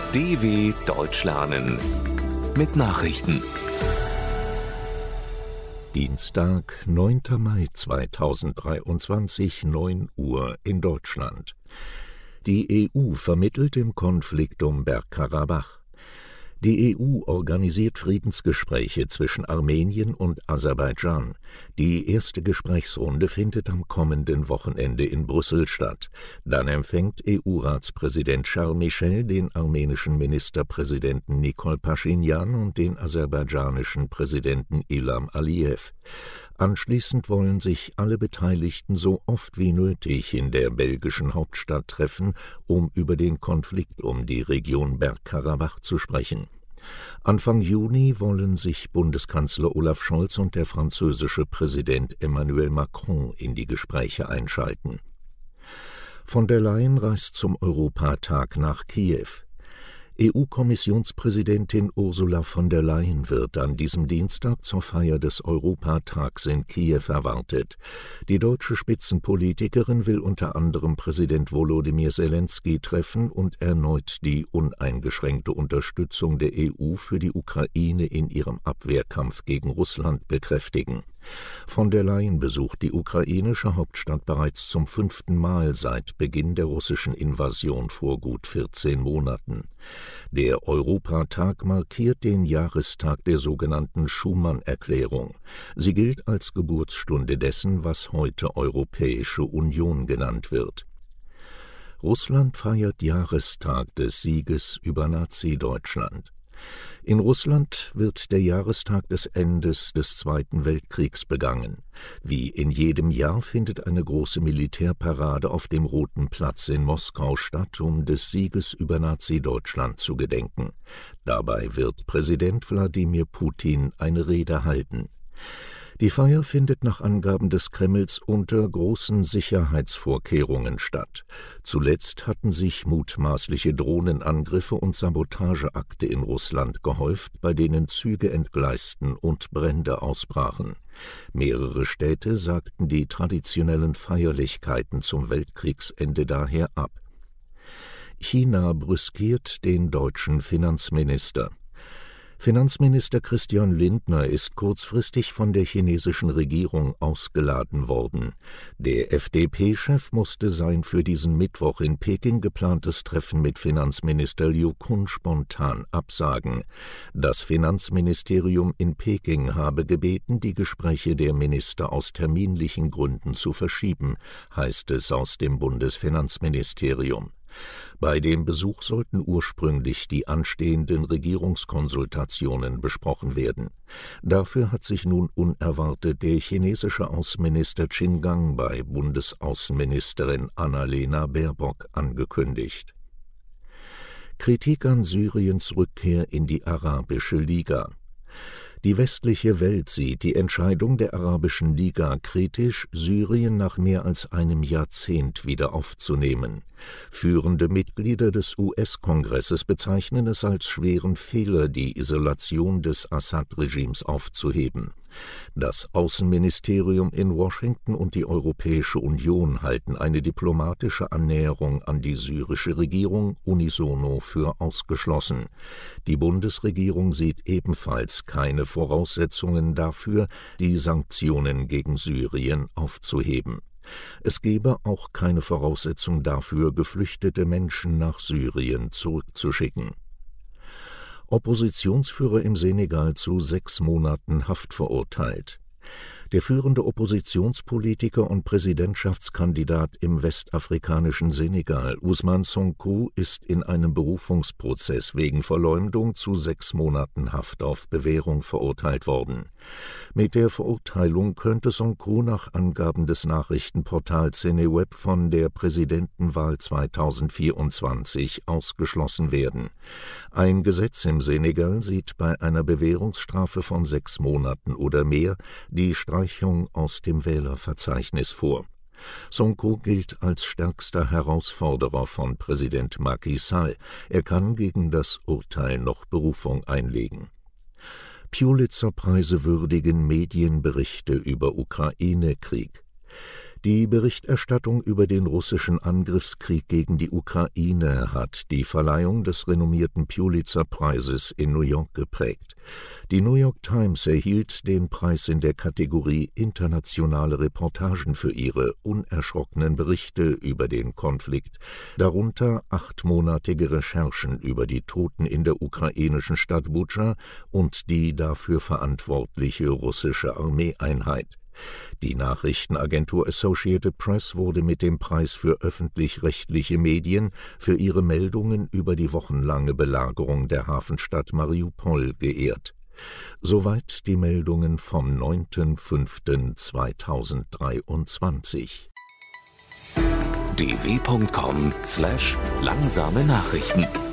DW Deutsch lernen mit Nachrichten. Dienstag, 9. Mai 2023, 9 Uhr in Deutschland. Die EU vermittelt im Konflikt um Bergkarabach. Die EU organisiert Friedensgespräche zwischen Armenien und Aserbaidschan. Die erste Gesprächsrunde findet am kommenden Wochenende in Brüssel statt. Dann empfängt EU-Ratspräsident Charles Michel den armenischen Ministerpräsidenten Nikol Paschinjan und den aserbaidschanischen Präsidenten Ilham Aliyev. Anschließend wollen sich alle Beteiligten so oft wie nötig in der belgischen Hauptstadt treffen, um über den Konflikt um die Region Bergkarabach zu sprechen. Anfang Juni wollen sich Bundeskanzler Olaf Scholz und der französische Präsident Emmanuel Macron in die Gespräche einschalten. Von der Leyen reist zum Europatag nach Kiew. EU-Kommissionspräsidentin Ursula von der Leyen wird an diesem Dienstag zur Feier des Europatags in Kiew erwartet. Die deutsche Spitzenpolitikerin will unter anderem Präsident Volodymyr Zelensky treffen und erneut die uneingeschränkte Unterstützung der EU für die Ukraine in ihrem Abwehrkampf gegen Russland bekräftigen. Von der Leyen besucht die ukrainische Hauptstadt bereits zum 5. Mal seit Beginn der russischen Invasion vor gut 14 Monaten. Der Europatag markiert den Jahrestag der sogenannten Schuman-Erklärung. Sie gilt als Geburtsstunde dessen, was heute Europäische Union genannt wird. Russland feiert Jahrestag des Sieges über Nazi-Deutschland. In Russland wird der Jahrestag des Endes des Zweiten Weltkriegs begangen. Wie in jedem Jahr findet eine große Militärparade auf dem Roten Platz in Moskau statt, um des Sieges über Nazi-Deutschland zu gedenken. Dabei wird Präsident Wladimir Putin eine Rede halten. Die Feier findet nach Angaben des Kremls unter großen Sicherheitsvorkehrungen statt. Zuletzt hatten sich mutmaßliche Drohnenangriffe und Sabotageakte in Russland gehäuft, bei denen Züge entgleisten und Brände ausbrachen. Mehrere Städte sagten die traditionellen Feierlichkeiten zum Weltkriegsende daher ab. China brüskiert den deutschen Finanzminister. Finanzminister Christian Lindner ist kurzfristig von der chinesischen Regierung ausgeladen worden. Der FDP-Chef musste sein für diesen Mittwoch in Peking geplantes Treffen mit Finanzminister Liu Kun spontan absagen. Das Finanzministerium in Peking habe gebeten, die Gespräche der Minister aus terminlichen Gründen zu verschieben, heißt es aus dem Bundesfinanzministerium. Bei dem Besuch sollten ursprünglich die anstehenden Regierungskonsultationen besprochen werden. Dafür hat sich nun unerwartet der chinesische Außenminister Qin Gang bei Bundesaußenministerin Annalena Baerbock angekündigt. Kritik an Syriens Rückkehr in die Arabische Liga. Die westliche Welt sieht die Entscheidung der Arabischen Liga kritisch, Syrien nach mehr als einem Jahrzehnt wieder aufzunehmen. Führende Mitglieder des US-Kongresses bezeichnen es als schweren Fehler, die Isolation des Assad-Regimes aufzuheben. Das Außenministerium in Washington und die Europäische Union halten eine diplomatische Annäherung an die syrische Regierung unisono für ausgeschlossen. Die Bundesregierung sieht ebenfalls keine Voraussetzungen dafür, die Sanktionen gegen Syrien aufzuheben. Es gebe auch keine Voraussetzung dafür, geflüchtete Menschen nach Syrien zurückzuschicken. Oppositionsführer im Senegal zu 6 Monaten Haft verurteilt. Der führende Oppositionspolitiker und Präsidentschaftskandidat im westafrikanischen Senegal, Ousmane Sonko, ist in einem Berufungsprozess wegen Verleumdung zu 6 Monaten Haft auf Bewährung verurteilt worden. Mit der Verurteilung könnte Sonko nach Angaben des Nachrichtenportals Seneweb von der Präsidentenwahl 2024 ausgeschlossen werden. Ein Gesetz im Senegal sieht bei einer Bewährungsstrafe von 6 Monaten oder mehr die Streichung aus dem Wählerverzeichnis vor. Sonko gilt als stärkster Herausforderer von Präsident Macky Sall. Er kann gegen das Urteil noch Berufung einlegen. Pulitzer-Preise würdigen Medienberichte über Ukraine-Krieg. Die Berichterstattung über den russischen Angriffskrieg gegen die Ukraine hat die Verleihung des renommierten Pulitzer-Preises in New York geprägt. Die New York Times erhielt den Preis in der Kategorie Internationale Reportagen für ihre unerschrockenen Berichte über den Konflikt, darunter 8-monatige Recherchen über die Toten in der ukrainischen Stadt Butscha und die dafür verantwortliche russische Armeeeinheit. Die Nachrichtenagentur Associated Press wurde mit dem Preis für öffentlich-rechtliche Medien für ihre Meldungen über die wochenlange Belagerung der Hafenstadt Mariupol geehrt. Soweit die Meldungen vom 9.05.2023. dw.com/langsame Nachrichten